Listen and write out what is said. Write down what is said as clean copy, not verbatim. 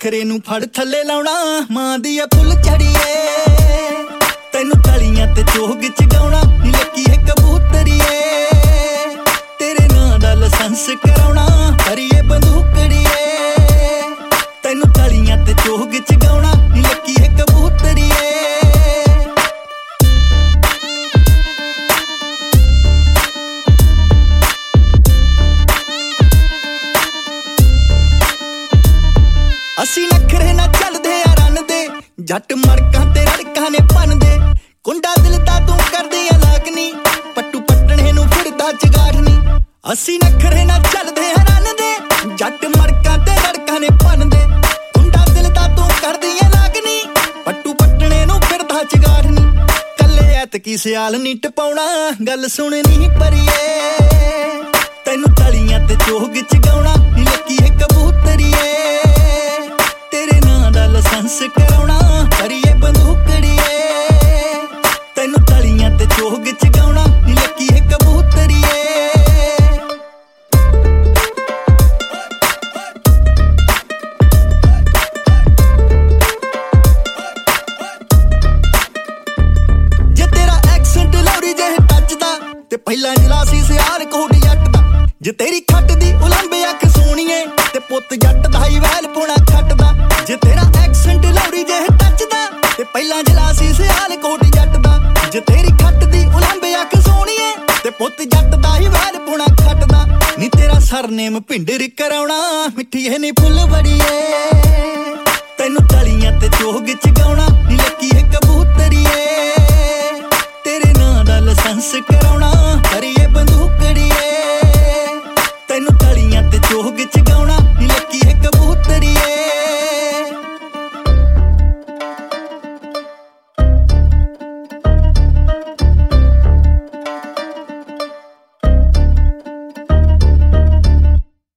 ਨਖਰੇ ਨੂੰ ਫੜ ਥੱਲੇ ਲਾਉਣਾ ਮਾਂ ਦੀ ਆ ਫੁੱਲ ਚੜੀਏ ਤੈਨੂੰ ਤਲੀਆਂ ਤੇ ਚੋਗ ਚਗਾਉਣਾ ਨੀ ਲੱਕੀ ਹੈ ਕਬੂਤਰੀਏ ਤੇਰੇ ਨਾਂ ਦਾ ਲਾਇਸੈਂਸ ਕਰਾਉਣਾ ਹਰੀਏ ਬੰਦੂਕੜੀਏ ਤੈਨੂੰ ਤਲੀਆਂ ਤੇ ਚੋਗ ਚਗਾਉਣਾ ਨੀ ਲੱਕੀ ਹੈ ਕਬੂਤਰੀਏ ਅਸੀਂ ਨਖਰੇ ਨਾ ਚੱਲਦੇ ਆ ਰੰਨ ਦੇ ਜੱਟ ਮੜਕਾਂ ਤੇ ਰੜਕਾਂ ਨੇ ਭੰਨਦੇ ਕੁੰਡਾ ਦਿਲ ਦਾ ਤੂੰ ਕਰਦੀ ਆ ਲਾਗਨੀ ਪੱਟੂ ਪੱਟਣੇ ਨੂੰ ਫਿਰਦਾ ਚਗਾੜਨੀ ਅਸੀਂ ਨਖਰੇ ਨਾ ਚੱਲਦੇ ਆ ਰੰਨ ਦੇ ਜੱਟ ਮੜਕਾਂ ਤੇ ਰੜਕਾਂ ਨੇ ਭੰਨਦੇ ਕੁੰਡਾ ਦਿਲ ਦਾ ਤੂੰ ਕਰਦੀ ਆ ਲਾਗਨੀ ਪੱਟੂ ਪੱਟਣੇ ਨੂੰ ਫਿਰਦਾ ਚਗਾੜਨੀ ਕੱਲੇ ਐਤਕੀ ਸਿਆਲ ਨੀ ਟਪਾਉਣਾ ਗੱਲ ਸੁਣਨੀ ਪਰੀਏ ਤੈਨੂੰ ਤਲੀਆਂ ਤੇ ਚੋਗ ਚਗਾਉਣਾ ਨੀ ਲੱਕੀ ਹੈ ਕਬੂਤਰੀਏ ਲਾਇਸੈਂਸ ਕਰਾਉਣਾ ਹਰੀਏ ਬੰਦੂਕੜੀਏ ਤੈਨੂੰ ਤਲੀਆਂ ਤੇ ਚੋਗ ਚਗਾਉਣਾ ਨੀ ਲੱਕੀ ਹੈ ਕਬੂਤਰੀਏ ਜੇ ਤੇਰਾ ਐਕਸੈਂਟ ਲੌਰੀ ਜਿਹੇ ਟੱਚਦਾ ਤੇ ਪਹਿਲਾਂ ਜਿਲਾ ਸੀ ਸਿਆਲ ਕੋਟ ਜੱਟ ਦਾ ਜੇ ਤੇਰੀ ਖੱਟ ਦੀ ਉਲੰਬੇ ਅੱਖ ਸੋਣੀਏ ਤੇ ਪੁੱਤ ਜੱਟ ਦਾ ਹੀ ਵੈਲ ਪੁਣਾ ਖੱਟਦਾ ਜੇ ਤੇਰਾ ਐਕਸੈਂਟ ਲੌਰੀ ਜਿਹੇ ਟੱਚਦਾ ਤੇ ਪਹਿਲਾਂ ਜਿਲਾ ਸੀ ਸਿਆਲ ਕੋਟ ਜੱਟ ਦਾ ਜੇ ਤੇਰੀ ਖੱਟ ਦੀ ਉਲੰਬੇ ਅੱਖ ਸੋਣੀਏ ਤੇ ਪੁੱਤ ਜੱਟ ਦਾ ਹੀ ਵੈਲ ਪੁਣਾ ਖੱਟਦਾ ਨੀ ਤੇਰਾ ਸਰਨੇਮ ਭਿੰਡਰ ਕਰਾਉਣਾ ਮਿੱਠੀ ਹੈ ਨੀ ਫੁੱਲ ਬੜੀਏ